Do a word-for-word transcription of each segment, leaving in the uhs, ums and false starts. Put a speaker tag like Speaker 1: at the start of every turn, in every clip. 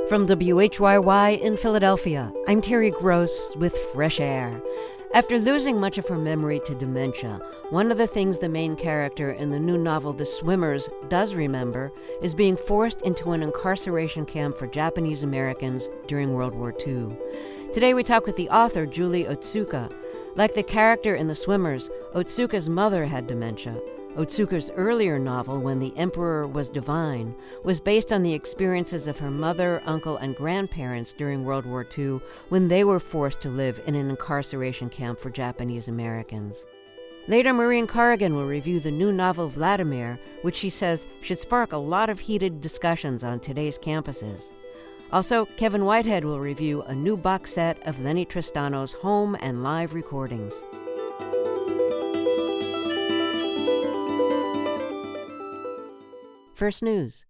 Speaker 1: From W H Y Y in Philadelphia, I'm Terry Gross with Fresh Air. After losing much of her memory to dementia, one of the things the main character in the new novel The Swimmers does remember is being forced into an incarceration camp for Japanese Americans during World War Two. Today we talk with the author, Julie Otsuka. Like the character in The Swimmers, Otsuka's mother had dementia. Otsuka's earlier novel, When the Emperor Was Divine, was based on the experiences of her mother, uncle, and grandparents during World War Two when they were forced to live in an incarceration camp for Japanese Americans. Later, Maureen Corrigan will review the new novel Vladimir, which she says should spark a lot of heated discussions on today's campuses. Also, Kevin Whitehead will review a new box set of Lenny Tristano's home and live recordings. First News.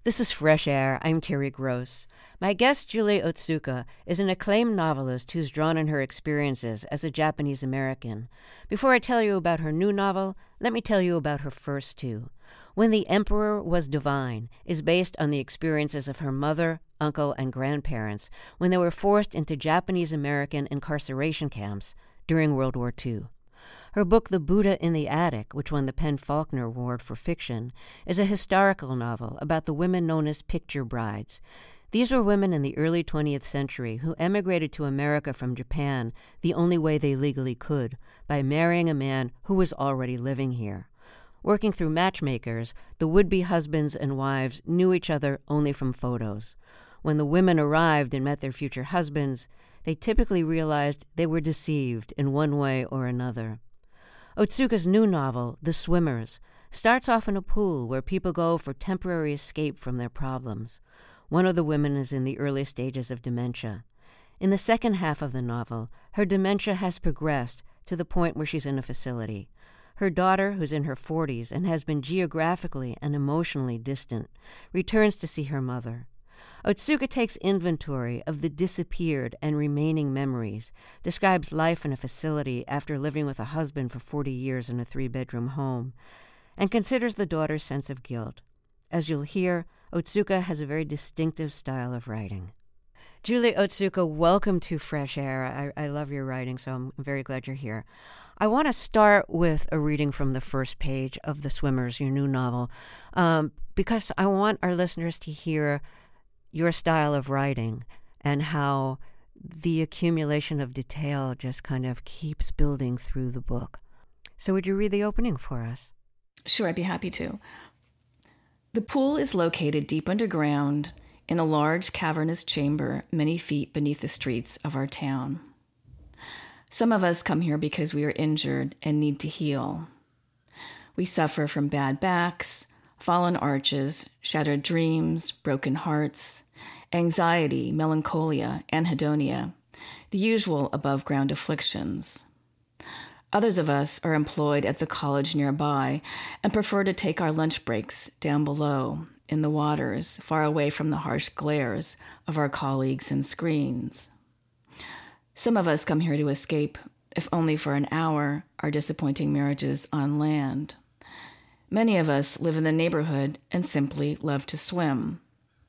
Speaker 1: This is Fresh Air. I'm Terry Gross. My guest, Julie Otsuka, is an acclaimed novelist who's drawn on her experiences as a Japanese American. Before I tell you about her new novel, let me tell you about her first two. When the Emperor Was Divine is based on the experiences of her mother, uncle, and grandparents when they were forced into Japanese American incarceration camps during World War Two. Her book, The Buddha in the Attic, which won the PEN/Faulkner Award for Fiction, is a historical novel about the women known as picture brides. These were women in the early twentieth century who emigrated to America from Japan the only way they legally could, by marrying a man who was already living here. Working through matchmakers, the would-be husbands and wives knew each other only from photos. When the women arrived and met their future husbands, they typically realized they were deceived in one way or another. Otsuka's new novel, The Swimmers, starts off in a pool where people go for temporary escape from their problems. One of the women is in the early stages of dementia. In the second half of the novel, her dementia has progressed to the point where she's in a facility. Her daughter, who's in her forties and has been geographically and emotionally distant, returns to see her mother. Otsuka takes inventory of the disappeared and remaining memories, describes life in a facility after living with a husband for forty years in a three-bedroom home, and considers the daughter's sense of guilt. As you'll hear, Otsuka has a very distinctive style of writing. Julie Otsuka, welcome to Fresh Air. I, I love your writing, so I'm very glad you're here. I want to start with a reading from the first page of The Swimmers, your new novel, um, because I want our listeners to hear your style of writing and how the accumulation of detail just kind of keeps building through the book. So would you read the opening for us?
Speaker 2: Sure, I'd be happy to. The pool is located deep underground in a large cavernous chamber many feet beneath the streets of our town. Some of us come here because we are injured and need to heal. We suffer from bad backs, fallen arches, shattered dreams, broken hearts, anxiety, melancholia, anhedonia, the usual above-ground afflictions. Others of us are employed at the college nearby and prefer to take our lunch breaks down below in the waters, far away from the harsh glares of our colleagues and screens. Some of us come here to escape, if only for an hour, our disappointing marriages on land. Many of us live in the neighborhood and simply love to swim.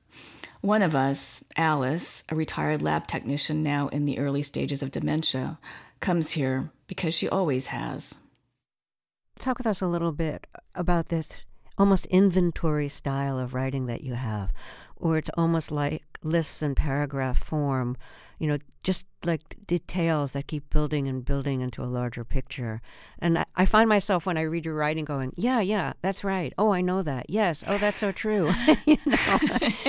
Speaker 2: One of us, Alice, a retired lab technician now in the early stages of dementia, comes here because she always has.
Speaker 1: Talk with us a little bit about this almost inventory style of writing that you have, or it's almost like lists in paragraph form, you know, just like details that keep building and building into a larger picture. And I, I find myself when I read your writing going, yeah, yeah, that's right. Oh, I know that. Yes. Oh, that's so true. you know,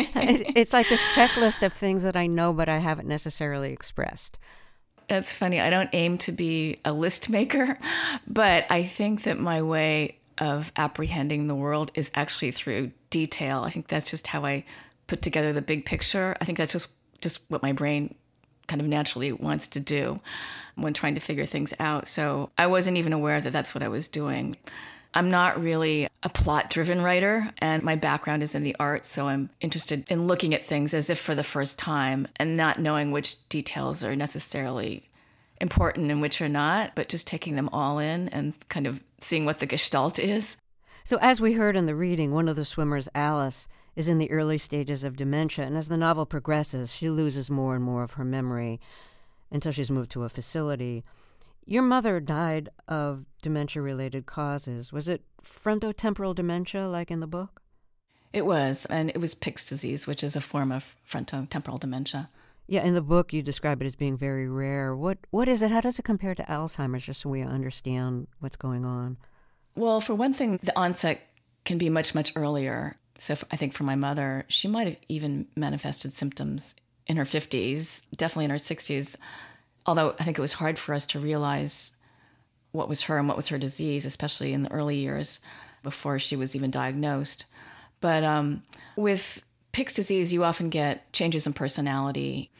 Speaker 1: it's like this checklist of things that I know, but I haven't necessarily expressed.
Speaker 2: It's funny. I don't aim to be a list maker, but I think that my way of apprehending the world is actually through detail. I think that's just how I put together the big picture. I think that's just, just what my brain kind of naturally wants to do when trying to figure things out. So I wasn't even aware that that's what I was doing. I'm not really a plot-driven writer, and my background is in the arts, so I'm interested in looking at things as if for the first time and not knowing which details are necessarily important and which are not, but just taking them all in and kind of seeing what the gestalt is.
Speaker 1: So as we heard in the reading, one of the swimmers, Alice, is in the early stages of dementia, and as the novel progresses, she loses more and more of her memory until she's moved to a facility. Your mother died of dementia-related causes. Was it frontotemporal dementia, like in the book?
Speaker 2: It was, and it was Pick's disease, which is a form of frontotemporal dementia.
Speaker 1: Yeah, in the book you describe it as being very rare. What What is it? How does it compare to Alzheimer's, just so we understand what's going on?
Speaker 2: Well, for one thing, the onset can be much, much earlier. So I think for my mother, she might have even manifested symptoms in her fifties, definitely in her sixties, although I think it was hard for us to realize what was her and what was her disease, especially in the early years before she was even diagnosed. But um, with Pick's disease, you often get changes in personality,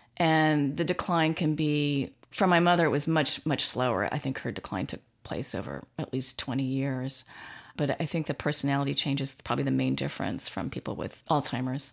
Speaker 2: and the decline can be, for my mother, it was much, much slower. I think her decline took place over at least twenty years. But I think the personality change is probably the main difference from people with Alzheimer's.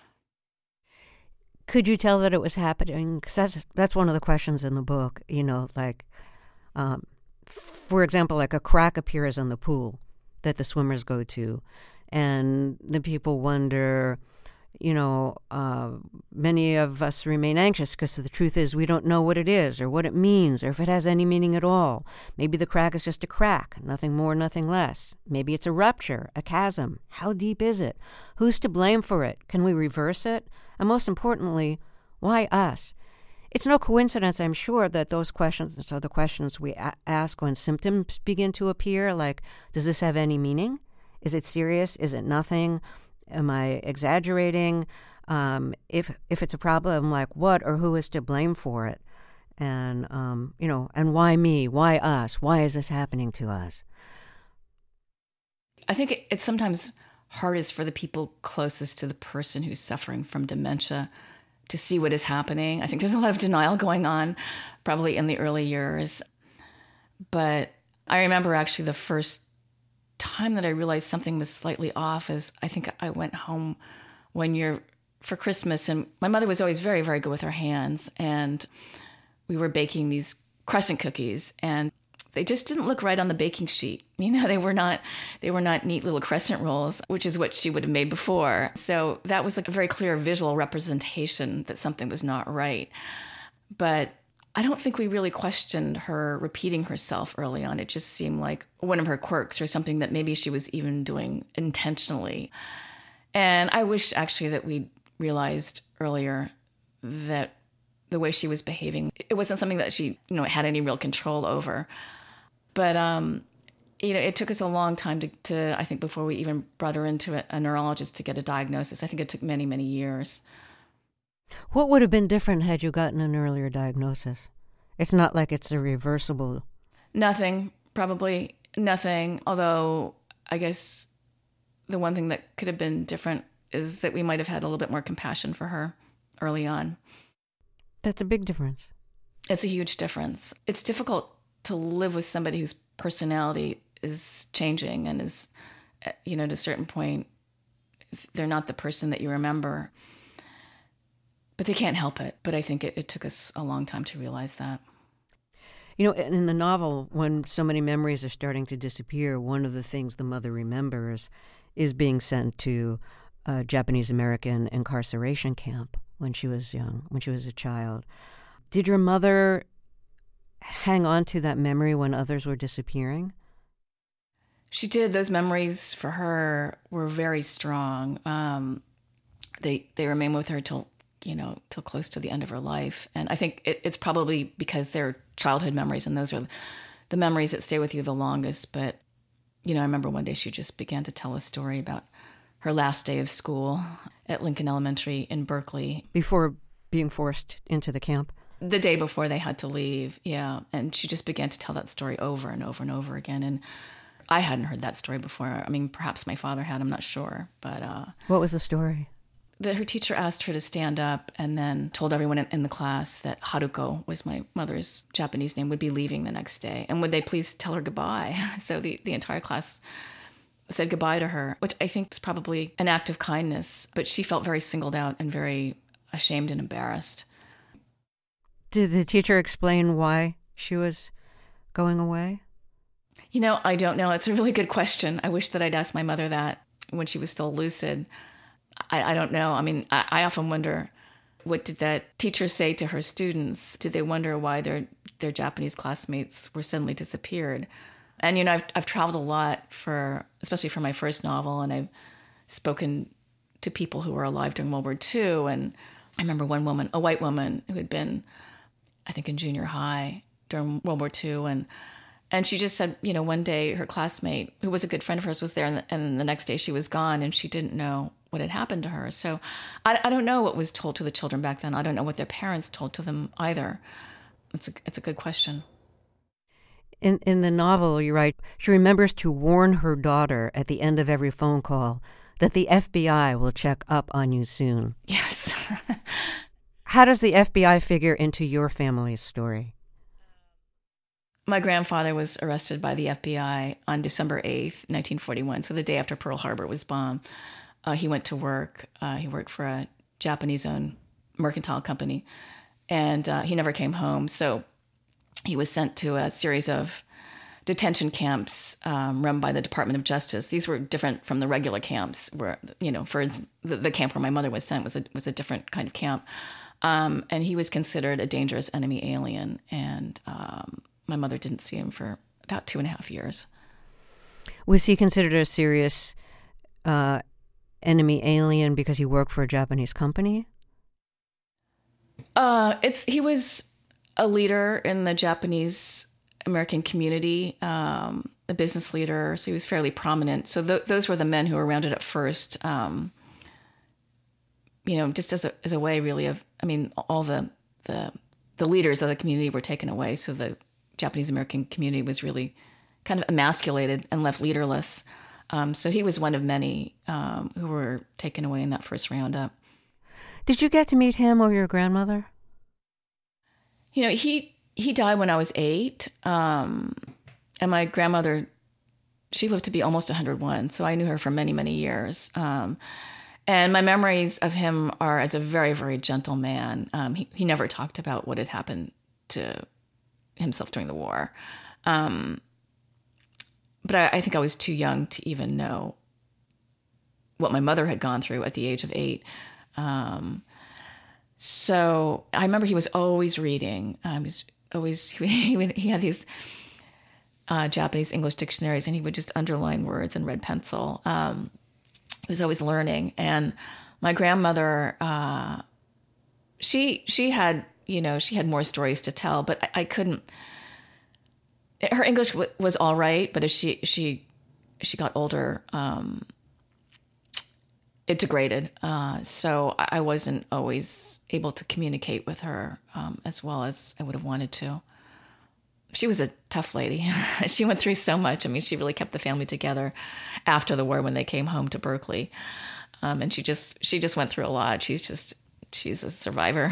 Speaker 1: Could you tell that it was happening? Because that's, that's one of the questions in the book, you know, like, um, for example, like a crack appears in the pool that the swimmers go to, and the people wonder, you know, uh, many of us remain anxious because the truth is we don't know what it is or what it means or if it has any meaning at all. Maybe the crack is just a crack, nothing more, nothing less. Maybe it's a rupture, a chasm. How deep is it? Who's to blame for it? Can we reverse it? And most importantly, why us? It's no coincidence, I'm sure, that those questions are the questions we a- ask when symptoms begin to appear, like, does this have any meaning? Is it serious? Is it nothing? Am I exaggerating? Um, if if it's a problem, like what or who is to blame for it? And, um, you know, and why me? Why us? Why is this happening to us?
Speaker 2: I think it, it's sometimes hardest for the people closest to the person who's suffering from dementia to see what is happening. I think there's a lot of denial going on, probably in the early years. But I remember actually the first time that I realized something was slightly off is I think I went home one year for Christmas, and my mother was always very, very good with her hands. And we were baking these crescent cookies, and they just didn't look right on the baking sheet. You know, they were not they were not neat little crescent rolls, which is what she would have made before. So that was like a very clear visual representation that something was not right. But I don't think we really questioned her repeating herself early on. It just seemed like one of her quirks or something that maybe she was even doing intentionally. And I wish actually that we realized earlier that the way she was behaving, it wasn't something that she, you know, had any real control over. But, um, you know, it took us a long time to, to, I think, before we even brought her into a, a neurologist to get a diagnosis. I think it took many, many years.
Speaker 1: What would have been different had you gotten an earlier diagnosis? It's not like it's a reversible.
Speaker 2: Nothing, probably nothing. Although I guess the one thing that could have been different is that we might have had a little bit more compassion for her early on.
Speaker 1: That's a big difference.
Speaker 2: It's a huge difference. It's difficult to live with somebody whose personality is changing and is, you know, at a certain point, they're not the person that you remember. But they can't help it. But I think it, it took us a long time to realize that.
Speaker 1: You know, in the novel, when so many memories are starting to disappear, one of the things the mother remembers is being sent to a Japanese-American incarceration camp when she was young, when she was a child. Did your mother hang on to that memory when others were disappearing?
Speaker 2: She did. Those memories for her were very strong. Um, they they remain with her till, you know, till close to the end of her life. And I think it, it's probably because they're childhood memories, and those are the memories that stay with you the longest. But, you know, I remember one day she just began to tell a story about her last day of school at Lincoln Elementary in Berkeley.
Speaker 1: Before being forced into the camp?
Speaker 2: The day before they had to leave, yeah. And she just began to tell that story over and over and over again. And I hadn't heard that story before. I mean, perhaps my father had, I'm not sure. But uh,
Speaker 1: what was the story?
Speaker 2: That her teacher asked her to stand up and then told everyone in, in the class that Haruko, was my mother's Japanese name, would be leaving the next day. And would they please tell her goodbye? So the, the entire class said goodbye to her, which I think was probably an act of kindness. But she felt very singled out and very ashamed and embarrassed.
Speaker 1: Did the teacher explain why she was going away?
Speaker 2: You know, I don't know. It's a really good question. I wish that I'd asked my mother that when she was still lucid. I, I don't know. I mean, I, I often wonder, what did that teacher say to her students? Did they wonder why their their Japanese classmates were suddenly disappeared? And, you know, I've, I've traveled a lot for, especially for my first novel, and I've spoken to people who were alive during World War Two. And I remember one woman, a white woman who had been, I think, in junior high during World War Two. And and she just said, you know, one day her classmate, who was a good friend of hers, was there, and the, and the next day she was gone, and she didn't know what had happened to her. So I, I don't know what was told to the children back then. I don't know what their parents told to them either. It's a, it's a good question.
Speaker 1: In in the novel, you write, she remembers to warn her daughter at the end of every phone call that the F B I will check up on you soon.
Speaker 2: Yes.
Speaker 1: How does the F B I figure into your family's story?
Speaker 2: my grandfather was arrested by the F B I on December eighth, nineteen forty-one. So the day after Pearl Harbor was bombed, uh, he went to work. Uh, he worked for a Japanese-owned mercantile company, and uh, he never came home. So he was sent to a series of detention camps um, run by the Department of Justice. These were different from the regular camps where, you know, for instance, the, the camp where my mother was sent was a, was a different kind of camp. Um, and he was considered a dangerous enemy alien. And um, my mother didn't see him for about two and a half years.
Speaker 1: Was he considered a serious uh, enemy alien because he worked for a Japanese company?
Speaker 2: Uh, it's he was a leader in the Japanese American community, um, a business leader, so he was fairly prominent. So th- those were the men who were around it at first, um, you know, just as a as a way, really, of, I mean, all the, the the leaders of the community were taken away, so the Japanese American community was really kind of emasculated and left leaderless. Um, so he was one of many um, who were taken away in that first roundup.
Speaker 1: Did you get to meet him or your grandmother?
Speaker 2: You know, he he died when I was eight, um, and my grandmother, she lived to be almost one hundred one, so I knew her for many, many years. Um, and my memories of him are as a very, very gentle man. Um, he, he never talked about what had happened to himself during the war. Um, but I, I think I was too young to even know what my mother had gone through at the age of eight. Um, so I remember he was always reading. Um, he was always, he, would, he had these uh, Japanese English dictionaries, and he would just underline words in red pencil. Um, he was always learning. And my grandmother, uh, she, she had, you know, she had more stories to tell, but I, I couldn't, her English w- was all right. But as she, she, she got older, um, it degraded. Uh, so I wasn't always able to communicate with her um, as well as I would have wanted to. She was a tough lady. She went through so much. I mean, she really kept the family together after the war when they came home to Berkeley. Um, and she just, she just went through a lot. She's just, she's a survivor.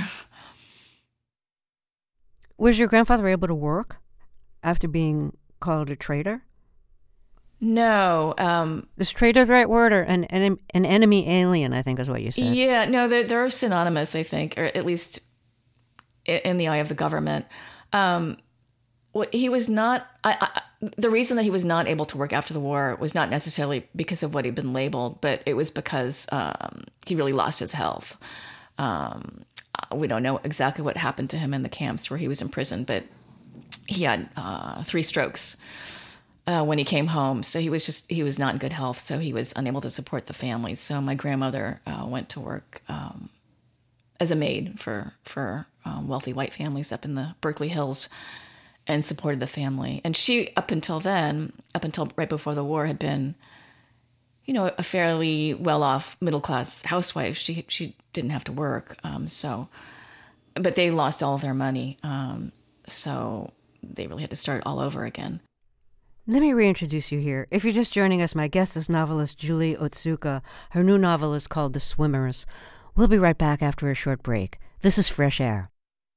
Speaker 1: Was your grandfather able to work after being called a traitor?
Speaker 2: No. Um,
Speaker 1: is traitor the right word, or an, an an enemy alien, I think is what you said?
Speaker 2: Yeah, no, they're, they're synonymous, I think, or at least in the eye of the government. Um, he was not, I, I, the reason that he was not able to work after the war was not necessarily because of what he'd been labeled, but it was because um, he really lost his health. Um, we don't know exactly what happened to him in the camps where he was imprisoned, but he had uh, three strokes Uh, when he came home. So he was just, he was not in good health. So he was unable to support the family. So my grandmother uh, went to work um, as a maid for, for um, wealthy white families up in the Berkeley Hills and supported the family. And she, up until then, up until right before the war, had been, you know, a fairly well-off middle-class housewife. She, she didn't have to work. Um, so, but they lost all of their money. Um, so they really had to start all over again.
Speaker 1: Let me reintroduce you here. If you're just joining us, my guest is novelist Julie Otsuka. Her new novel is called The Swimmers. We'll be right back after a short break. This is Fresh Air.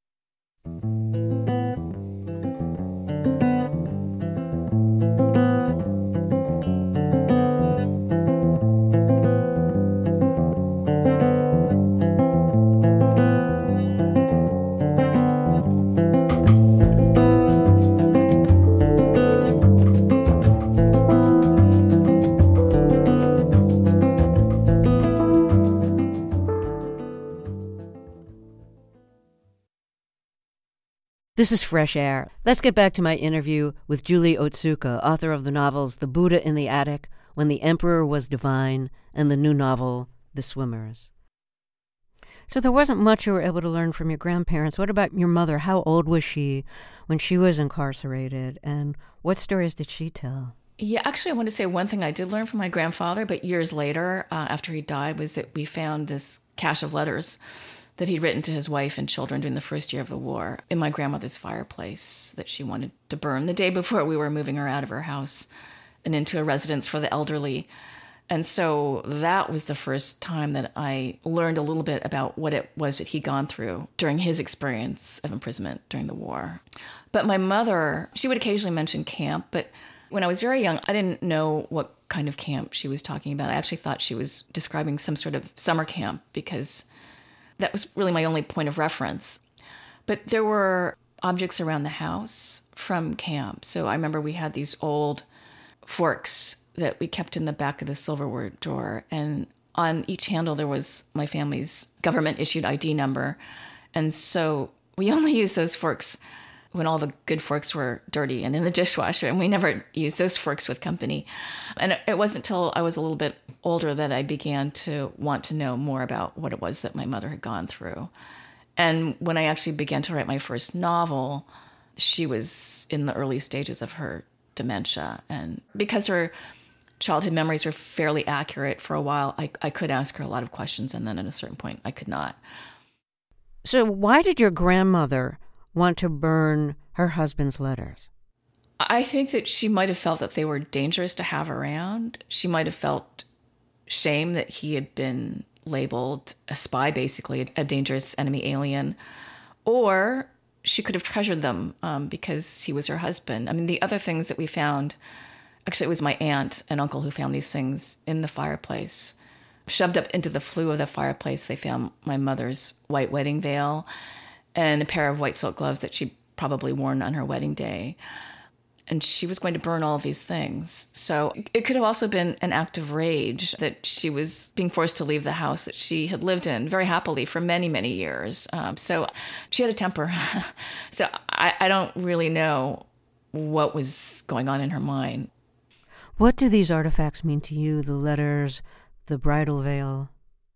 Speaker 1: This is Fresh Air. Let's get back to my interview with Julie Otsuka, author of the novels The Buddha in the Attic, When the Emperor Was Divine, and the new novel, The Swimmers. So there wasn't much you were able to learn from your grandparents. What about your mother? How old was she when she was incarcerated, and what stories did she tell?
Speaker 2: Yeah, actually, I want to say one thing I did learn from my grandfather, but years later, uh, after he died, was that we found this cache of letters that he'd written to his wife and children during the first year of the war in my grandmother's fireplace that she wanted to burn the day before we were moving her out of her house and into a residence for the elderly. And so that was the first time that I learned a little bit about what it was that he'd gone through during his experience of imprisonment during the war. But my mother, she would occasionally mention camp, but when I was very young, I didn't know what kind of camp she was talking about. I actually thought she was describing some sort of summer camp because that was really my only point of reference. But there were objects around the house from camp. So I remember we had these old forks that we kept in the back of the silverware drawer. And on each handle, there was my family's government-issued I D number. And so we only used those forks when all the good forks were dirty and in the dishwasher, and we never used those forks with company. And it wasn't until I was a little bit older that I began to want to know more about what it was that my mother had gone through. And when I actually began to write my first novel, she was in the early stages of her dementia. And because her childhood memories were fairly accurate for a while, I, I could ask her a lot of questions, and then at a certain point, I could not.
Speaker 1: So why did your grandmother want to burn her husband's letters?
Speaker 2: I think that she might have felt that they were dangerous to have around. She might have felt shame that he had been labeled a spy, basically, a dangerous enemy alien. Or she could have treasured them um, because he was her husband. I mean, the other things that we found, actually, it was my aunt and uncle who found these things in the fireplace. Shoved up into the flue of the fireplace, they found my mother's white wedding veil and a pair of white silk gloves that she'd probably worn on her wedding day. And she was going to burn all of these things. So it could have also been an act of rage that she was being forced to leave the house that she had lived in very happily for many, many years. Um, so she had a temper. So I, I don't really know what was going on in her mind.
Speaker 1: What do these artifacts mean to you, the letters, the bridal veil?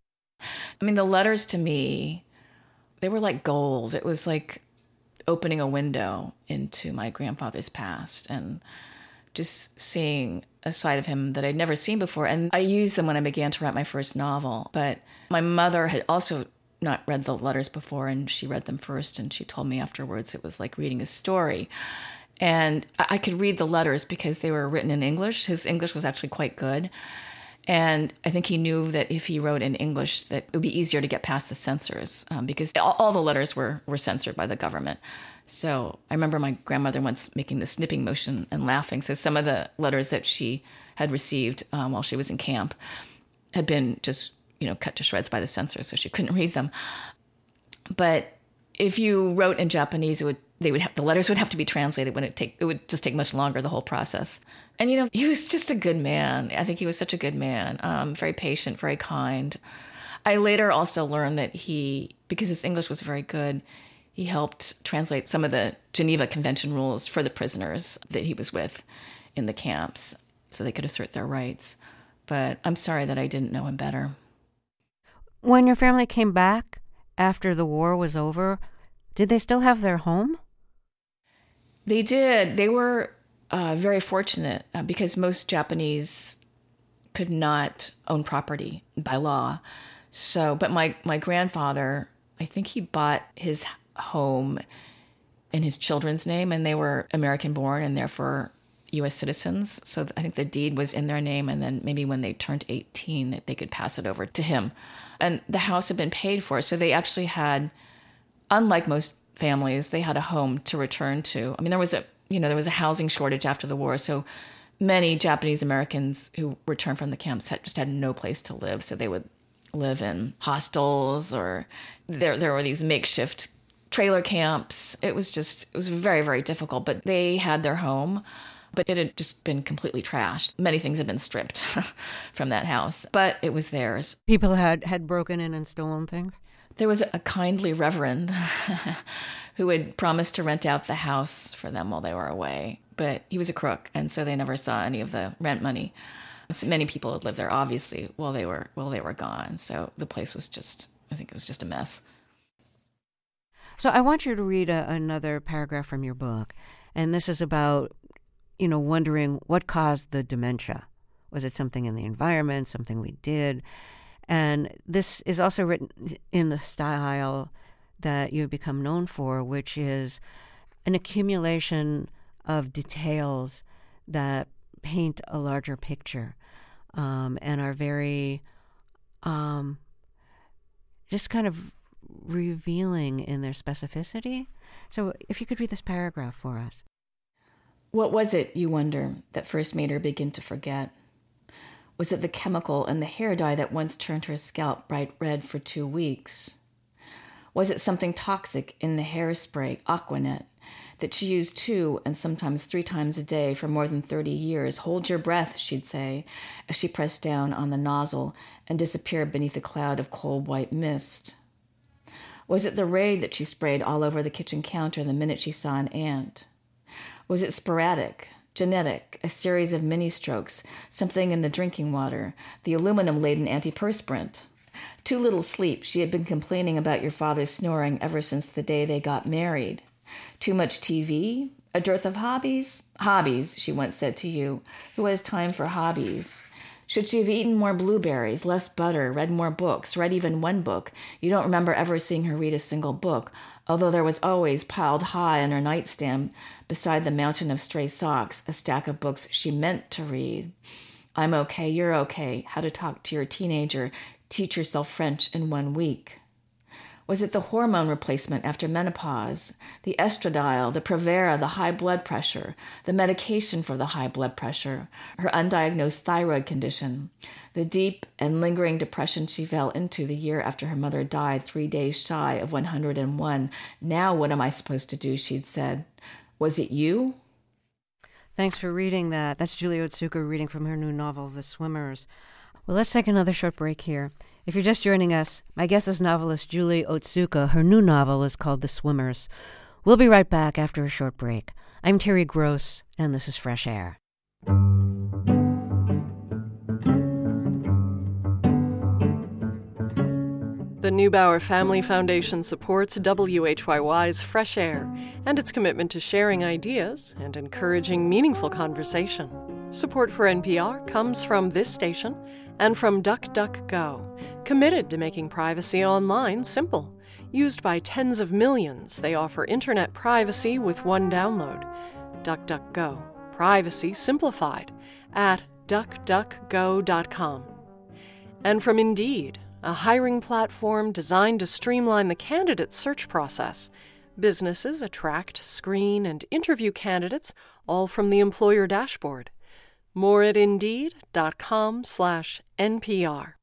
Speaker 2: I mean, the letters to me, they were like gold. It was like opening a window into my grandfather's past and just seeing a side of him that I'd never seen before. And I used them when I began to write my first novel. But my mother had also not read the letters before, and she read them first, and she told me afterwards it was like reading a story. And I could read the letters because they were written in English. His English was actually quite good. And I think he knew that if he wrote in English, that it would be easier to get past the censors um, because all, all the letters were, were censored by the government. So I remember my grandmother once making the snipping motion and laughing. So some of the letters that she had received um, while she was in camp had been just, you know, cut to shreds by the censors, so she couldn't read them. But if you wrote in Japanese, it would they would have, the letters would have to be translated when it take, it would just take much longer, the whole process. And, you know, he was just a good man. I think he was such a good man, um, very patient, very kind. I later also learned that he, because his English was very good, he helped translate some of the Geneva Convention rules for the prisoners that he was with in the camps so they could assert their rights. But I'm sorry that I didn't know him better.
Speaker 1: When your family came back after the war was over, did they still have their home?
Speaker 2: They did. They were uh, very fortunate uh, because most Japanese could not own property by law. So, but my, my grandfather, I think he bought his home in his children's name, and they were American born and therefore U S citizens. So I think the deed was in their name, and then maybe when they turned eighteen, they could pass it over to him. And the house had been paid for, so they actually had, unlike most families, they had a home to return to. I mean, there was a, you know, there was a housing shortage after the war, so many Japanese Americans who returned from the camps had just had no place to live, so they would live in hostels, or there there were these makeshift trailer camps. It was just, it was very, very difficult, but they had their home, but it had just been completely trashed. Many things had been stripped from that house, but it was theirs.
Speaker 1: People had, had broken in and stolen things?
Speaker 2: There was a kindly reverend who had promised to rent out the house for them while they were away, but he was a crook, and so they never saw any of the rent money. So many people had lived there, obviously, while they were while they were gone. So the place was just, I think it was just a mess.
Speaker 1: So I want you to read a, another paragraph from your book, and this is about, you know, wondering what caused the dementia. Was it something in the environment, something we did? And this is also written in the style that you've become known for, which is an accumulation of details that paint a larger picture. um, and are very um, just kind of revealing in their specificity. So if you could read this paragraph for us.
Speaker 2: What was it, you wonder, that first made her begin to forget? Was it the chemical in the hair dye that once turned her scalp bright red for two weeks? Was it something toxic in the hairspray, Aquanet, that she used two and sometimes three times a day for more than thirty years? Hold your breath, she'd say, as she pressed down on the nozzle and disappeared beneath a cloud of cold white mist. Was it the Raid that she sprayed all over the kitchen counter the minute she saw an ant? Was it sporadic, genetic, a series of mini-strokes, something in the drinking water, the aluminum-laden antiperspirant? Too little sleep. She had been complaining about your father's snoring ever since the day they got married. Too much T V? A dearth of hobbies? Hobbies, she once said to you. Who has time for hobbies? Should she have eaten more blueberries, less butter, read more books, read even one book? You don't remember ever seeing her read a single book, although there was always, piled high on her nightstand, beside the mountain of stray socks, a stack of books she meant to read. I'm okay, you're okay, How to Talk to Your Teenager, Teach Yourself French in One Week. Was it the hormone replacement after menopause, the estradiol, the Provera, the high blood pressure, the medication for the high blood pressure, her undiagnosed thyroid condition, the deep and lingering depression she fell into the year after her mother died, three days shy of one hundred and one? Now what am I supposed to do, she'd said. Was it you?
Speaker 1: Thanks for reading that. That's Julie Otsuka reading from her new novel, The Swimmers. Well, let's take another short break here. If you're just joining us, my guest is novelist Julie Otsuka. Her new novel is called The Swimmers. We'll be right back after a short break. I'm Terry Gross, and this is Fresh Air.
Speaker 3: The Neubauer Family Foundation supports W H Y Y's Fresh Air and its commitment to sharing ideas and encouraging meaningful conversation. Support for N P R comes from this station and from DuckDuckGo, committed to making privacy online simple. Used by tens of millions, they offer internet privacy with one download. DuckDuckGo, privacy simplified, at duck duck go dot com. And from Indeed, a hiring platform designed to streamline the candidate search process. Businesses attract, screen, and interview candidates, all from the employer dashboard. More at Indeed.com slash NPR.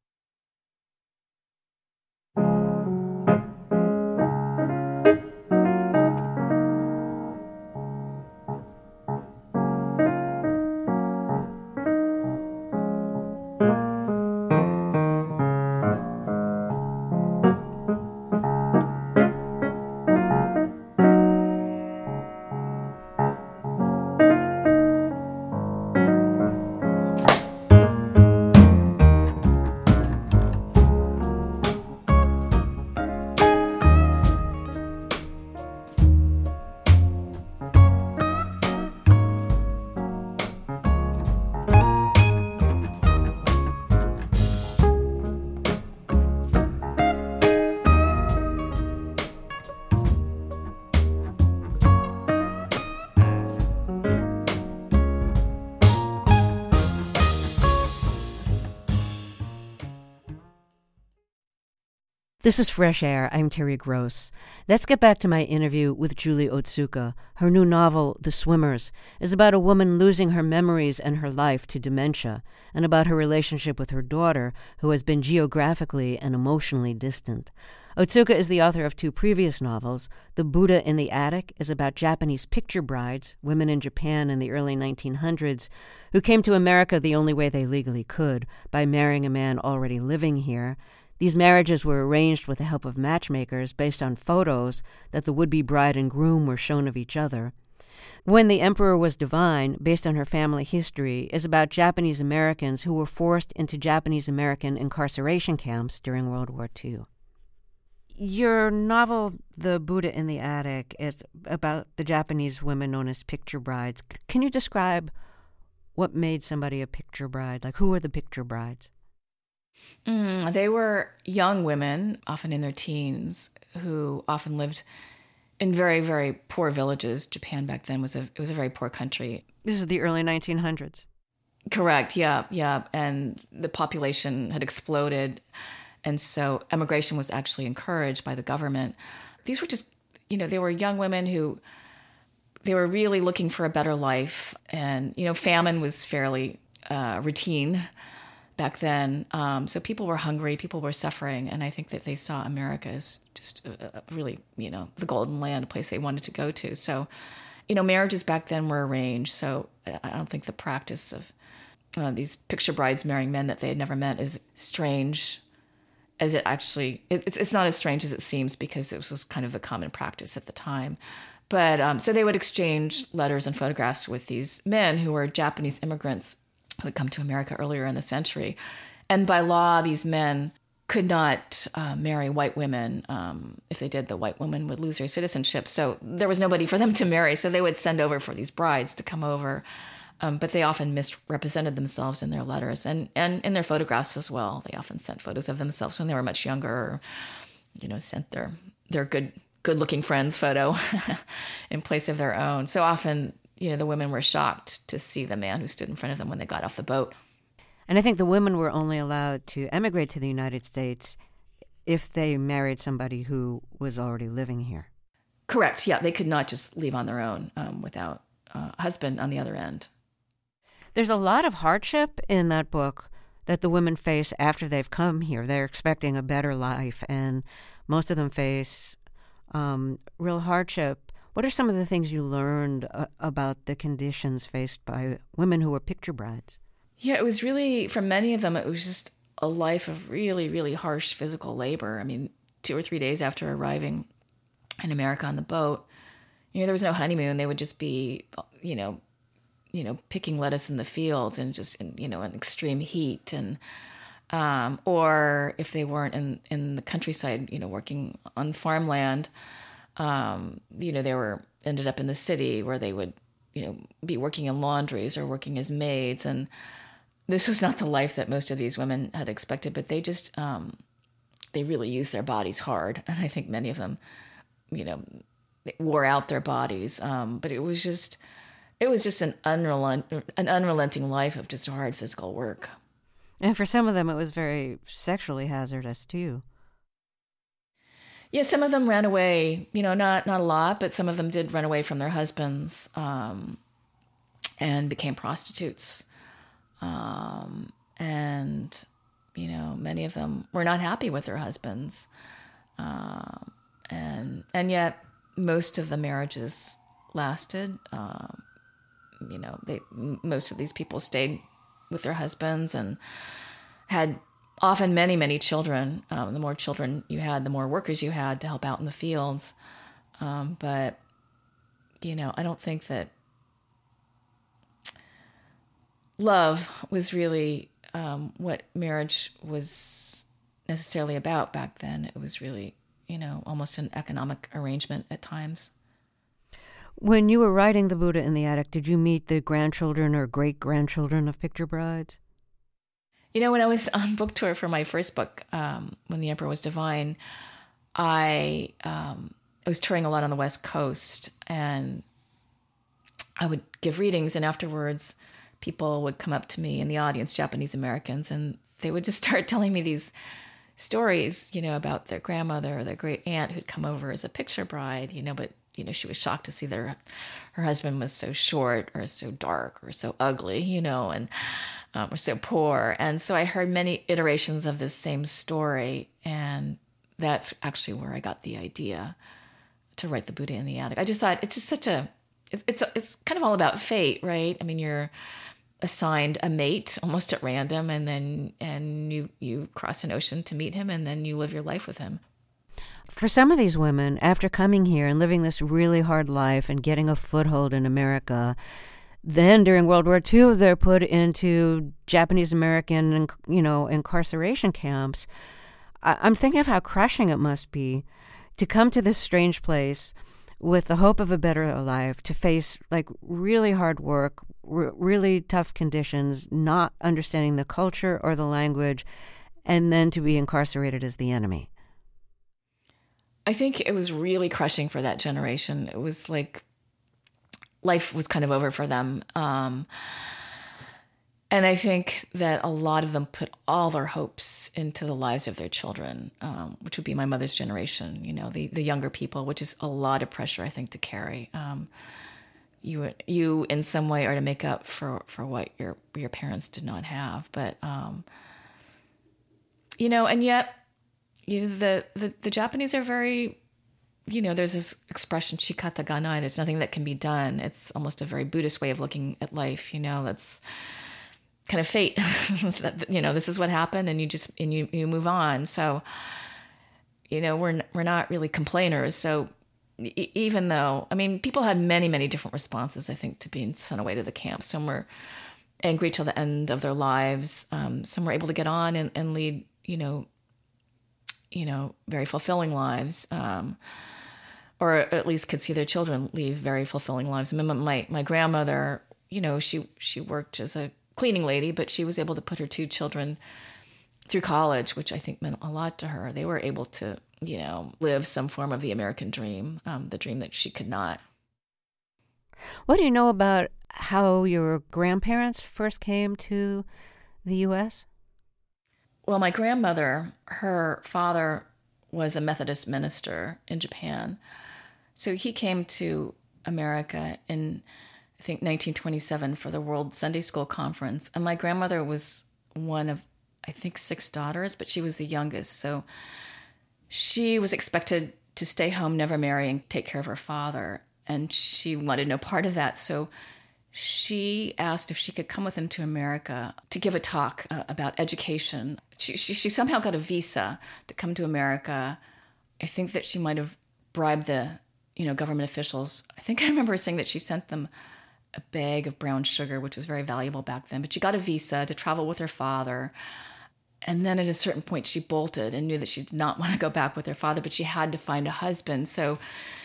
Speaker 1: This is Fresh Air. I'm Terry Gross. Let's get back to my interview with Julie Otsuka. Her new novel, The Swimmers, is about a woman losing her memories and her life to dementia, and about her relationship with her daughter, who has been geographically and emotionally distant. Otsuka is the author of two previous novels. The Buddha in the Attic is about Japanese picture brides, women in Japan in the early nineteen hundreds, who came to America the only way they legally could, by marrying a man already living here. These marriages were arranged with the help of matchmakers based on photos that the would-be bride and groom were shown of each other. When the Emperor Was Divine, based on her family history, is about Japanese Americans who were forced into Japanese American incarceration camps during World War Two. Your novel, The Buddha in the Attic, is about the Japanese women known as picture brides. C- can you describe what made somebody a picture bride? Like, who are the picture brides?
Speaker 2: Mm, they were young women, often in their teens, who often lived in very, very poor villages. Japan back then was a it was a very poor country.
Speaker 1: This is the early nineteen hundreds.
Speaker 2: Correct. Yeah. Yeah. And the population had exploded. And so emigration was actually encouraged by the government. These were just, you know, they were young women who, they were really looking for a better life. And, you know, famine was fairly uh, routine back then. Um, so people were hungry, people were suffering. And I think that they saw America as just uh, really, you know, the golden land, a place they wanted to go to. So, you know, marriages back then were arranged. So I don't think the practice of uh, these picture brides marrying men that they had never met is strange as it actually, it, it's, it's not as strange as it seems, because it was kind of the common practice at the time. But um, so they would exchange letters and photographs with these men who were Japanese immigrants who had come to America earlier in the century. And by law, these men could not uh, marry white women. Um, if they did, the white women would lose their citizenship. So there was nobody for them to marry. So they would send over for these brides to come over. Um, but they often misrepresented themselves in their letters and, and in their photographs as well. They often sent photos of themselves when they were much younger, or, you know, sent their, their good, good-looking friend's photo in place of their own. So often, you know, the women were shocked to see the man who stood in front of them when they got off the boat.
Speaker 1: And I think the women were only allowed to emigrate to the United States if they married somebody who was already living here.
Speaker 2: Correct. Yeah, they could not just leave on their own um, without uh, a husband on the other end.
Speaker 1: There's a lot of hardship in that book that the women face after they've come here. They're expecting a better life, and most of them face um, real hardship. What are some of the things you learned uh, about the conditions faced by women who were picture brides?
Speaker 2: Yeah, it was really, for many of them, it was just a life of really, really harsh physical labor. I mean, two or three days after arriving in America on the boat, you know, there was no honeymoon. They would just be, you know, you know, picking lettuce in the fields and just, in, you know, in extreme heat. And, um, or if they weren't in, in the countryside, you know, working on farmland, um, you know, they were ended up in the city where they would, you know, be working in laundries or working as maids. And this was not the life that most of these women had expected, but they just, um, they really used their bodies hard. And I think many of them, you know, they wore out their bodies. Um, but it was just, it was just an, unrelent, an unrelenting life of just hard physical work.
Speaker 1: And for some of them, it was very sexually hazardous too.
Speaker 2: Yeah, some of them ran away, you know, not, not a lot, but some of them did run away from their husbands um, and became prostitutes. Um, and, you know, many of them were not happy with their husbands. Um, and and yet most of the marriages lasted. Um, you know, they most of these people stayed with their husbands and had often many, many children. Um, the more children you had, the more workers you had to help out in the fields. Um, but, you know, I don't think that love was really um, what marriage was necessarily about back then. It was really, you know, almost an economic arrangement at times.
Speaker 1: When you were writing The Buddha in the Attic, did you meet the grandchildren or great-grandchildren of picture brides?
Speaker 2: You know, when I was on book tour for my first book, um, When the Emperor Was Divine, I, um, I was touring a lot on the West Coast, and I would give readings, and afterwards people would come up to me in the audience, Japanese Americans, and they would just start telling me these stories, you know, about their grandmother or their great aunt who'd come over as a picture bride, you know, but, you know, she was shocked to see that her, her husband was so short or so dark or so ugly, you know, and um, or so poor. And so I heard many iterations of this same story, and that's actually where I got the idea to write The Buddha in the Attic. I just thought it's just such a, it's it's, it's kind of all about fate, right? I mean, you're assigned a mate almost at random, and then and you you cross an ocean to meet him, and then you live your life with him.
Speaker 1: For some of these women, after coming here and living this really hard life and getting a foothold in America, then during World War Two, they're put into Japanese American, you know, incarceration camps. I'm thinking of how crushing it must be to come to this strange place with the hope of a better life, to face like really hard work, r- really tough conditions, not understanding the culture or the language, and then to be incarcerated as the enemy.
Speaker 2: I think it was really crushing for that generation. It was like life was kind of over for them. Um, And I think that a lot of them put all their hopes into the lives of their children, um, which would be my mother's generation, you know, the, the younger people, which is a lot of pressure, I think, to carry. Um, you, you in some way are to make up for, for what your, your parents did not have. But, um, you know, and yet, you know, the, the, the Japanese are very, you know, there's this expression, shikata ga nai, there's nothing that can be done. It's almost a very Buddhist way of looking at life, you know, that's kind of fate. that, you know, this is what happened, and you just and you you move on. So, you know, we're we're not really complainers. So, e- even though, I mean, people had many many different responses, I think, to being sent away to the camp. Some were angry till the end of their lives. Um, some were able to get on and, and lead, you know, you know, very fulfilling lives. Um, or at least could see their children lead very fulfilling lives. I mean, my my grandmother, you know, she she worked as a cleaning lady, but she was able to put her two children through college, which I think meant a lot to her. They were able to, you know, live some form of the American dream, um, the dream that she could not.
Speaker 1: What do you know about how your grandparents first came to the U S?
Speaker 2: Well, my grandmother, her father was a Methodist minister in Japan. So he came to America in, I think, nineteen twenty-seven for the World Sunday School Conference. And my grandmother was one of, I think, six daughters, but she was the youngest. So she was expected to stay home, never marry, and take care of her father. And she wanted no part of that. So she asked if she could come with him to America to give a talk uh, about education. She, she, she somehow got a visa to come to America. I think that she might have bribed the, you know, government officials. I think I remember saying that she sent them a bag of brown sugar, which was very valuable back then. But she got a visa to travel with her father. And then at a certain point, she bolted and knew that she did not want to go back with her father, but she had to find a husband. So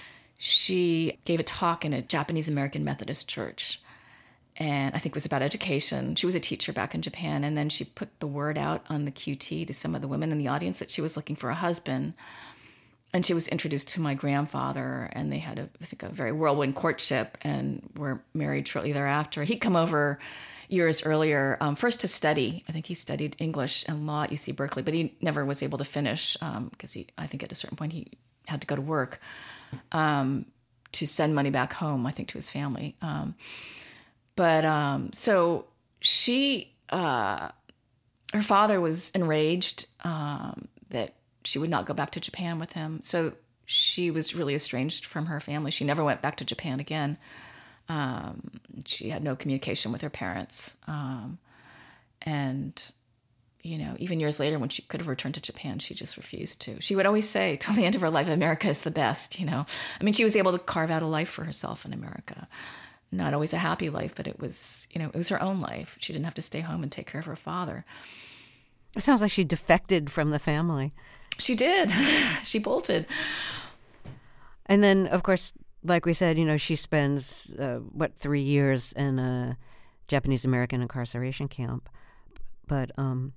Speaker 2: she gave a talk in a Japanese American Methodist church. And I think it was about education. She was a teacher back in Japan. And then she put the word out on the Q T to some of the women in the audience that she was looking for a husband. And she was introduced to my grandfather, and they had, a, I think, a very whirlwind courtship and were married shortly thereafter. He'd come over years earlier, um, first to study. I think he studied English and law at U C Berkeley, but he never was able to finish because um, he, I think at a certain point he had to go to work um, to send money back home, I think, to his family. Um, but um, so she, uh, her father was enraged um, that she would not go back to Japan with him. So she was really estranged from her family. She never went back to Japan again. Um, she had no communication with her parents. Um, and, you know, even years later when she could have returned to Japan, she just refused to. She would always say till the end of her life, America is the best, you know. I mean, she was able to carve out a life for herself in America. Not always a happy life, but it was, you know, it was her own life. She didn't have to stay home and take care of her father.
Speaker 1: It sounds like she defected from the family.
Speaker 2: She did. She bolted.
Speaker 1: And then, of course, like we said, you know, she spends, uh, what, three years in a Japanese-American incarceration camp. But um,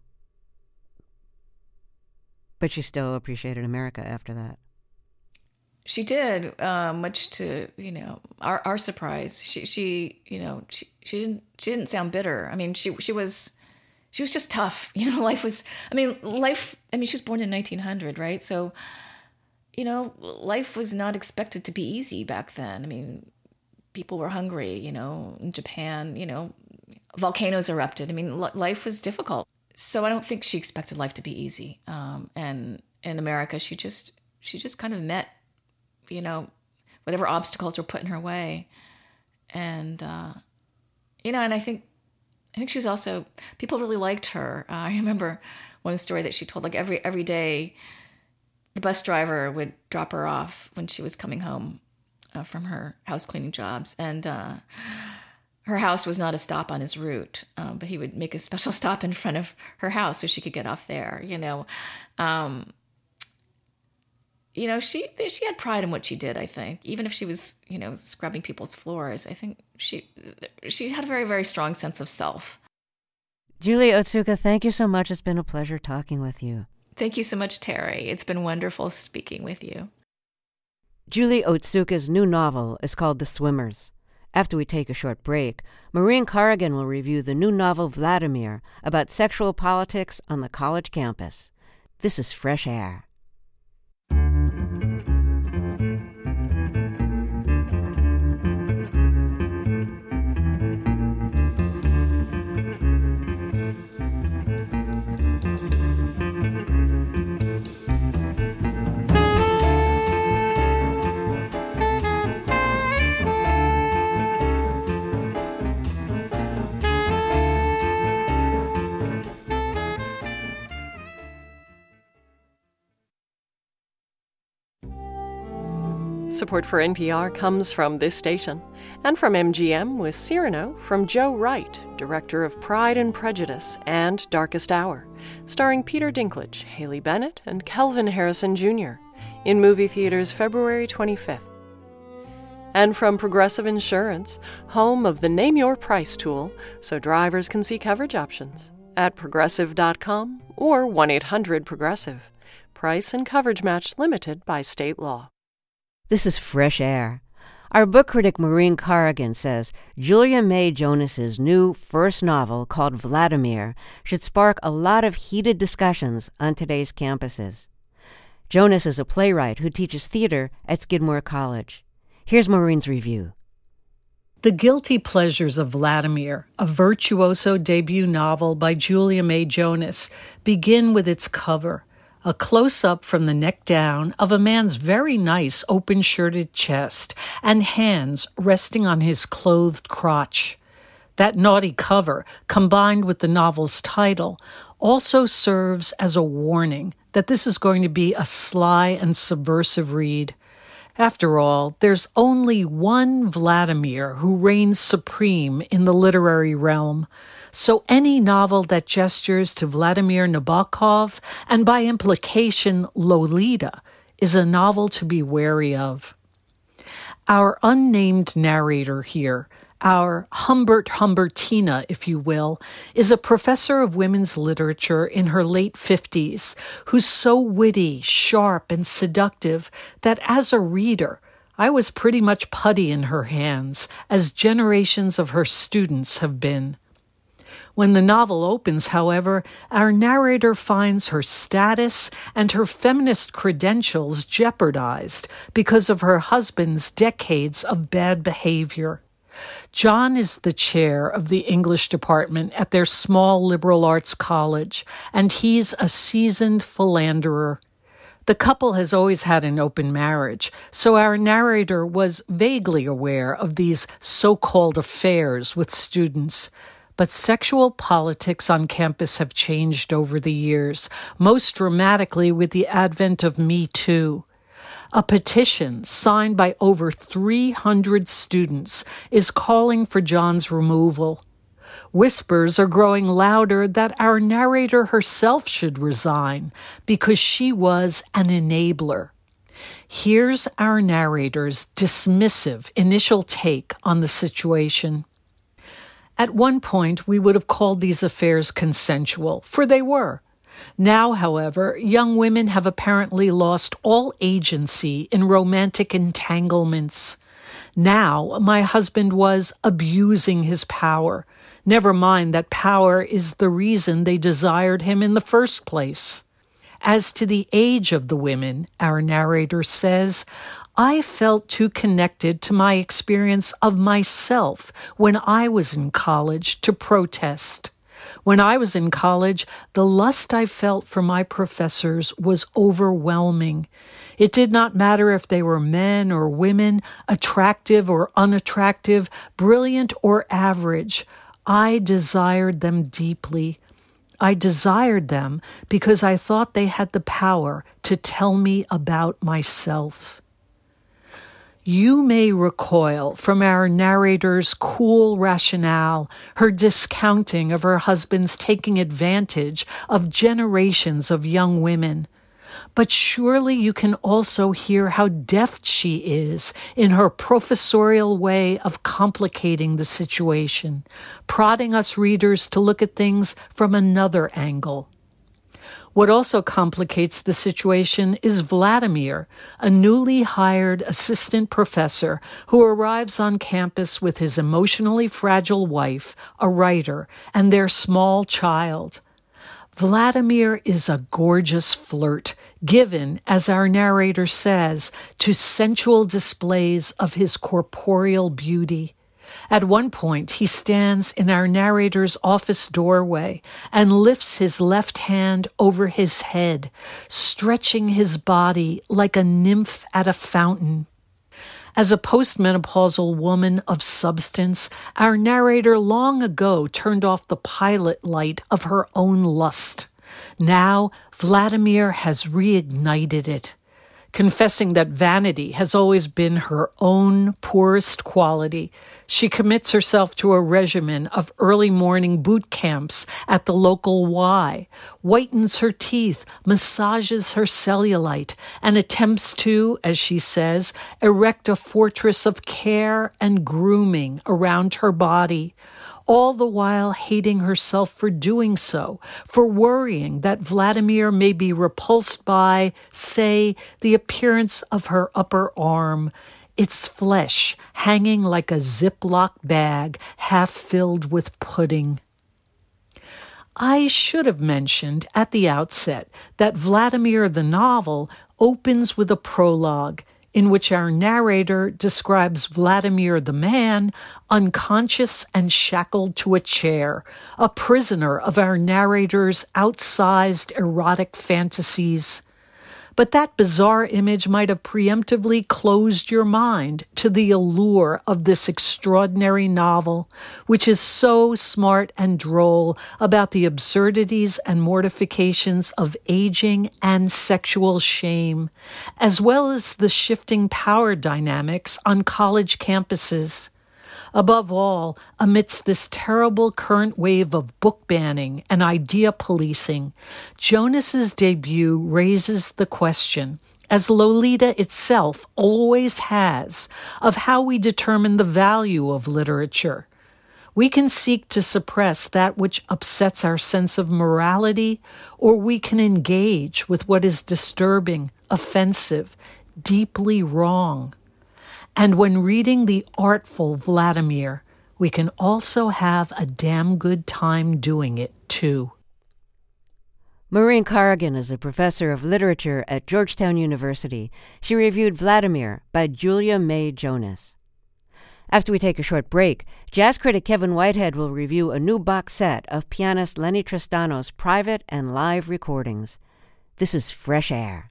Speaker 1: but she still appreciated America after that.
Speaker 2: She did, uh, much to, you know, our, our surprise. She, she, you know, she, she didn't she didn't sound bitter. I mean, she she was... She was just tough. You know, life was, I mean, life, I mean, she was born in nineteen hundred, right? So, you know, life was not expected to be easy back then. I mean, people were hungry, you know, in Japan, you know, volcanoes erupted. I mean, life was difficult. So I don't think she expected life to be easy. Um, and in America, she just, she just kind of met, you know, whatever obstacles were put in her way. And, uh, you know, and I think, I think she was also, people really liked her. Uh, I remember one story that she told, like every every day, the bus driver would drop her off when she was coming home uh, from her house cleaning jobs. And uh, her house was not a stop on his route, um, but he would make a special stop in front of her house so she could get off there, you know. Um, you know, she she had pride in what she did, I think. Even if she was, you know, scrubbing people's floors, I think she she had a very, very strong sense of self.
Speaker 1: Julie Otsuka, thank you so much. It's been a pleasure talking with you.
Speaker 2: Thank you so much, Terry. It's been wonderful speaking with you.
Speaker 1: Julie Otsuka's new novel is called The Swimmers. After we take a short break, Maureen Corrigan will review the new novel Vladimir about sexual politics on the college campus. This is Fresh Air.
Speaker 3: Support for N P R comes from this station and from M G M with Cyrano from Joe Wright, director of Pride and Prejudice and Darkest Hour, starring Peter Dinklage, Haley Bennett, and Kelvin Harrison Junior in movie theaters February twenty-fifth. And from Progressive Insurance, home of the Name Your Price tool, so drivers can see coverage options at progressive dot com or one eight hundred progressive. Price and coverage match limited by state law.
Speaker 1: This is Fresh Air. Our book critic Maureen Corrigan says Julia May Jonas's new first novel called Vladimir should spark a lot of heated discussions on today's campuses. Jonas is a playwright who teaches theater at Skidmore College. Here's Maureen's review.
Speaker 4: The Guilty Pleasures of Vladimir, a virtuoso debut novel by Julia May Jonas, begin with its cover. A close-up from the neck down of a man's very nice open-shirted chest and hands resting on his clothed crotch. That naughty cover, combined with the novel's title, also serves as a warning that this is going to be a sly and subversive read. After all, there's only one Vladimir who reigns supreme in the literary realm. So any novel that gestures to Vladimir Nabokov, and by implication Lolita, is a novel to be wary of. Our unnamed narrator here, our Humbert Humbertina, if you will, is a professor of women's literature in her late fifties, who's so witty, sharp, and seductive that as a reader, I was pretty much putty in her hands, as generations of her students have been. When the novel opens, however, our narrator finds her status and her feminist credentials jeopardized because of her husband's decades of bad behavior. John is the chair of the English department at their small liberal arts college, and he's a seasoned philanderer. The couple has always had an open marriage, so our narrator was vaguely aware of these so-called affairs with students. But sexual politics on campus have changed over the years, most dramatically with the advent of Me Too. A petition signed by over three hundred students is calling for John's removal. Whispers are growing louder that our narrator herself should resign because she was an enabler. Here's our narrator's dismissive initial take on the situation. At one point, we would have called these affairs consensual, for they were. Now, however, young women have apparently lost all agency in romantic entanglements. Now, my husband was abusing his power. Never mind that power is the reason they desired him in the first place. As to the age of the women, our narrator says, I felt too connected to my experience of myself when I was in college to protest. When I was in college, the lust I felt for my professors was overwhelming. It did not matter if they were men or women, attractive or unattractive, brilliant or average. I desired them deeply. I desired them because I thought they had the power to tell me about myself. You may recoil from our narrator's cool rationale, her discounting of her husband's taking advantage of generations of young women. But surely you can also hear how deft she is in her professorial way of complicating the situation, prodding us readers to look at things from another angle. What also complicates the situation is Vladimir, a newly hired assistant professor who arrives on campus with his emotionally fragile wife, a writer, and their small child. Vladimir is a gorgeous flirt, given, as our narrator says, to sensual displays of his corporeal beauty. At one point, he stands in our narrator's office doorway and lifts his left hand over his head, stretching his body like a nymph at a fountain. As a postmenopausal woman of substance, our narrator long ago turned off the pilot light of her own lust. Now, Vladimir has reignited it. Confessing that vanity has always been her own poorest quality, she commits herself to a regimen of early morning boot camps at the local Y, whitens her teeth, massages her cellulite, and attempts to, as she says, erect a fortress of care and grooming around her body, all the while hating herself for doing so, for worrying that Vladimir may be repulsed by, say, the appearance of her upper arm, its flesh hanging like a Ziploc bag half filled with pudding. I should have mentioned at the outset that Vladimir the novel opens with a prologue in which our narrator describes Vladimir the man unconscious and shackled to a chair, a prisoner of our narrator's outsized erotic fantasies. But that bizarre image might have preemptively closed your mind to the allure of this extraordinary novel, which is so smart and droll about the absurdities and mortifications of aging and sexual shame, as well as the shifting power dynamics on college campuses. Above all, amidst this terrible current wave of book banning and idea policing, Jonas's debut raises the question, as Lolita itself always has, of how we determine the value of literature. We can seek to suppress that which upsets our sense of morality, or we can engage with what is disturbing, offensive, deeply wrong. And when reading the artful Vladimir, we can also have a damn good time doing it, too.
Speaker 1: Maureen Corrigan is a professor of literature at Georgetown University. She reviewed Vladimir by Julia May Jonas. After we take a short break, jazz critic Kevin Whitehead will review a new box set of pianist Lenny Tristano's private and live recordings. This is Fresh Air.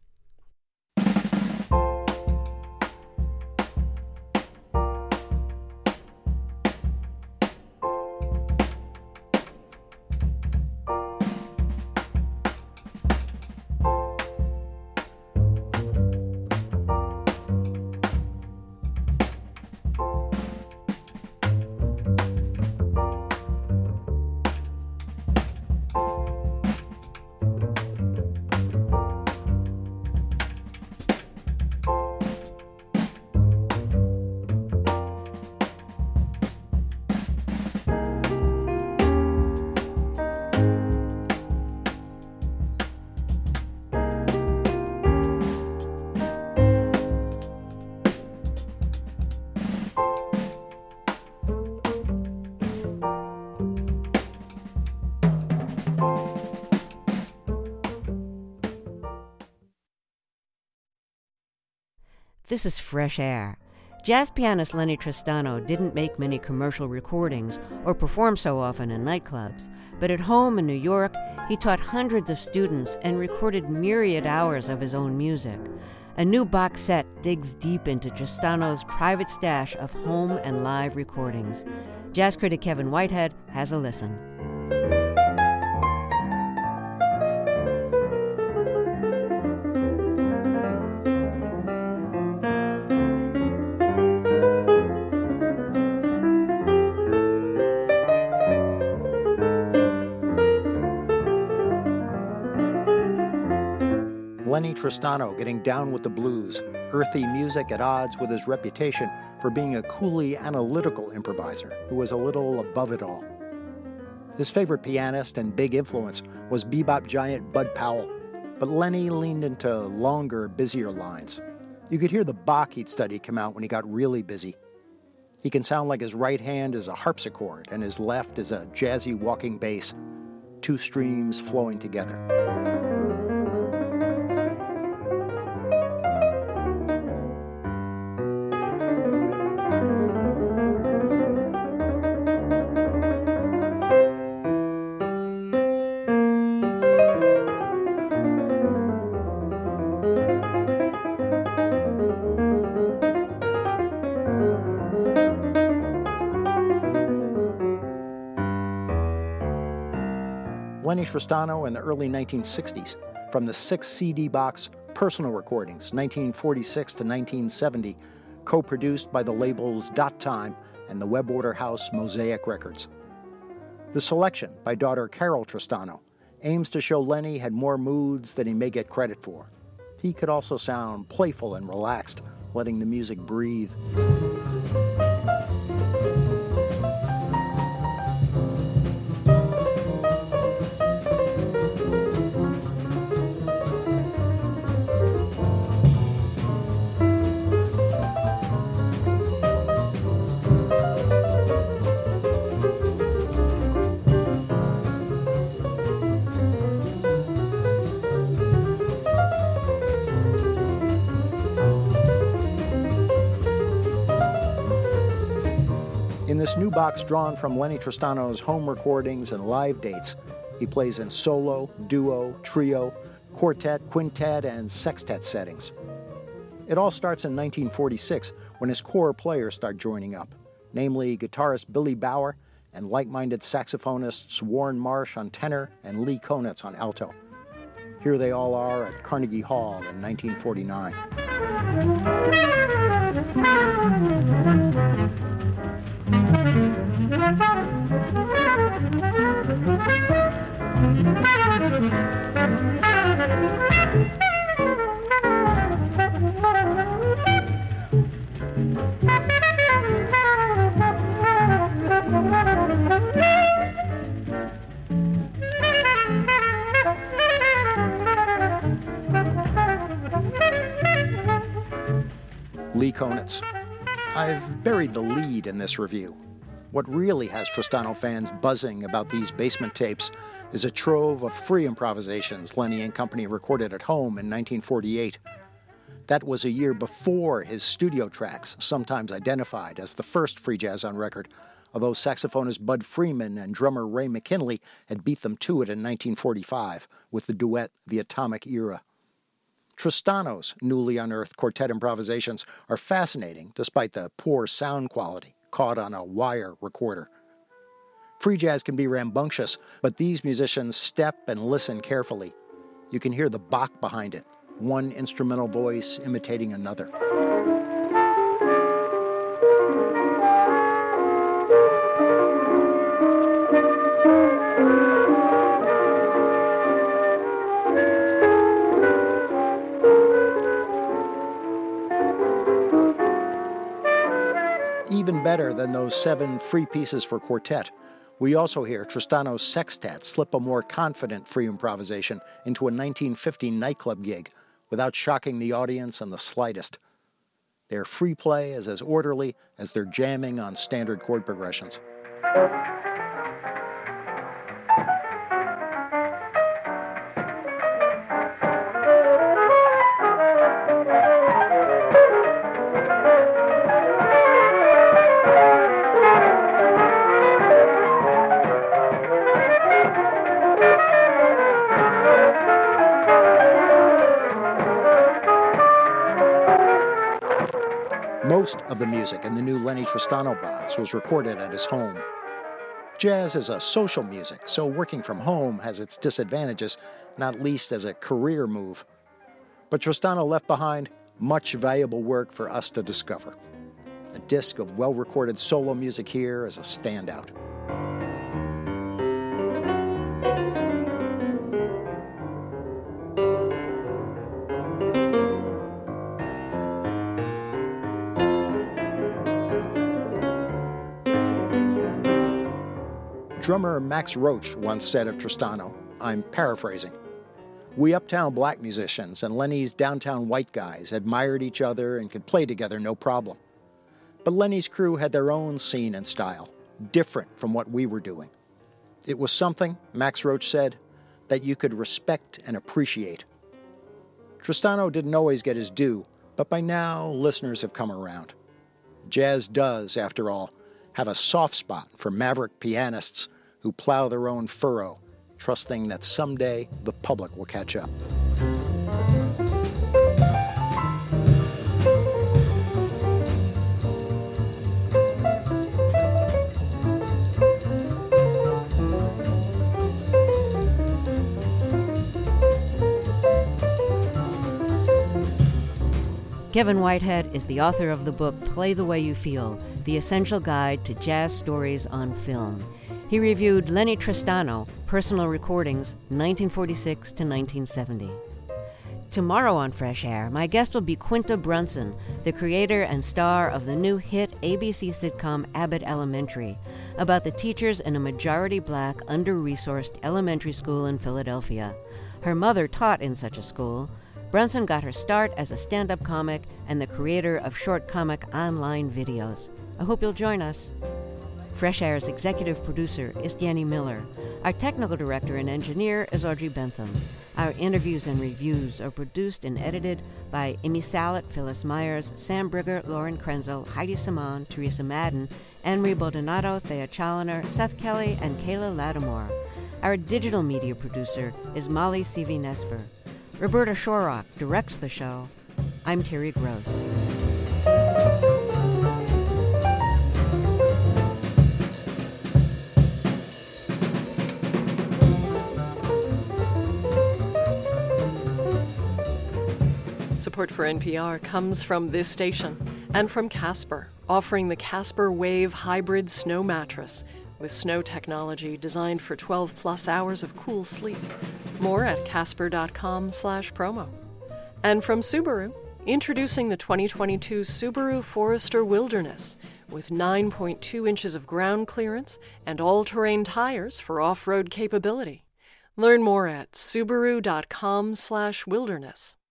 Speaker 1: This is Fresh Air. Jazz pianist Lenny Tristano didn't make many commercial recordings or perform so often in nightclubs, but at home in New York, he taught hundreds of students and recorded myriad hours of his own music. A new box set digs deep into Tristano's private stash of home and live recordings. Jazz critic Kevin Whitehead has a listen.
Speaker 5: Lenny Tristano getting down with the blues, earthy music at odds with his reputation for being a coolly analytical improviser who was a little above it all. His favorite pianist and big influence was bebop giant Bud Powell, But Lenny leaned into longer, busier lines. You could hear the Bach he'd studied come out when he got really busy. He can sound like his right hand is a harpsichord and his left is a jazzy walking bass, two streams flowing together. Lenny Tristano in the early nineteen sixties, from the six C D box Personal Recordings, nineteen forty-six to nineteen seventy, co-produced by the labels Dot Time and the web order house Mosaic Records. The selection, by daughter Carol Tristano, aims to show Lenny had more moods than he may get credit for. He could also sound playful and relaxed, letting the music breathe. In this new box drawn from Lenny Tristano's home recordings and live dates, he plays in solo, duo, trio, quartet, quintet, and sextet settings. It all starts in nineteen forty-six when his core players start joining up, namely guitarist Billy Bauer and like-minded saxophonists Warren Marsh on tenor and Lee Konitz on alto. Here they all are at Carnegie Hall in nineteen forty-nine. Lee Konitz. I've buried the lead in this review. What really has Tristano fans buzzing about these basement tapes is a trove of free improvisations Lenny and company recorded at home in nineteen forty-eight. That was a year before his studio tracks, sometimes identified as the first free jazz on record, although saxophonist Bud Freeman and drummer Ray McKinley had beat them to it in nineteen forty-five with the duet The Atomic Era. Tristano's newly unearthed quartet improvisations are fascinating despite the poor sound quality caught on a wire recorder. Free jazz can be rambunctious, but these musicians step and listen carefully. You can hear the Bach behind it, one instrumental voice imitating another. Even better than those seven free pieces for quartet, we also hear Tristano's sextet slip a more confident free improvisation into a nineteen fifty nightclub gig without shocking the audience in the slightest. Their free play is as orderly as their jamming on standard chord progressions. Most of the music in the new Lenny Tristano box was recorded at his home. Jazz is a social music, so working from home has its disadvantages, not least as a career move. But Tristano left behind much valuable work for us to discover. A disc of well-recorded solo music here is a standout. Drummer Max Roach once said of Tristano, I'm paraphrasing, We uptown black musicians and Lenny's downtown white guys admired each other and could play together no problem. But Lenny's crew had their own scene and style, different from what we were doing. It was something, Max Roach said, that you could respect and appreciate. Tristano didn't always get his due, but by now listeners have come around. Jazz does, after all, have a soft spot for maverick pianists who plow their own furrow, trusting that someday the public will catch up.
Speaker 1: Kevin Whitehead is the author of the book Play the Way You Feel, The Essential Guide to Jazz Stories on Film. He reviewed Lenny Tristano, Personal Recordings, nineteen forty-six to nineteen seventy. Tomorrow on Fresh Air, my guest will be Quinta Brunson, the creator and star of the new hit A B C sitcom Abbott Elementary, about the teachers in a majority-black, under-resourced elementary school in Philadelphia. Her mother taught in such a school. Brunson got her start as a stand-up comic and the creator of short comic online videos. I hope you'll join us. Fresh Air's executive producer is Danny Miller. Our technical director and engineer is Audrey Bentham. Our interviews and reviews are produced and edited by Amy Salet, Phyllis Myers, Sam Brigger, Lauren Krenzel, Heidi Simon, Teresa Madden, Anne-Marie Baldonado, Thea Challoner, Seth Kelly, and Kayla Lattimore. Our digital media producer is Molly Seavey-Nesper. Roberta Shorrock directs the show. I'm Terry Gross.
Speaker 3: Support for N P R comes from this station and from Casper, offering the Casper Wave Hybrid Snow Mattress with snow technology designed for twelve plus hours of cool sleep. More at casper.com slash promo. And from Subaru, introducing the twenty twenty-two Subaru Forester Wilderness with nine point two inches of ground clearance and all-terrain tires for off-road capability. Learn more at subaru.com slash wilderness.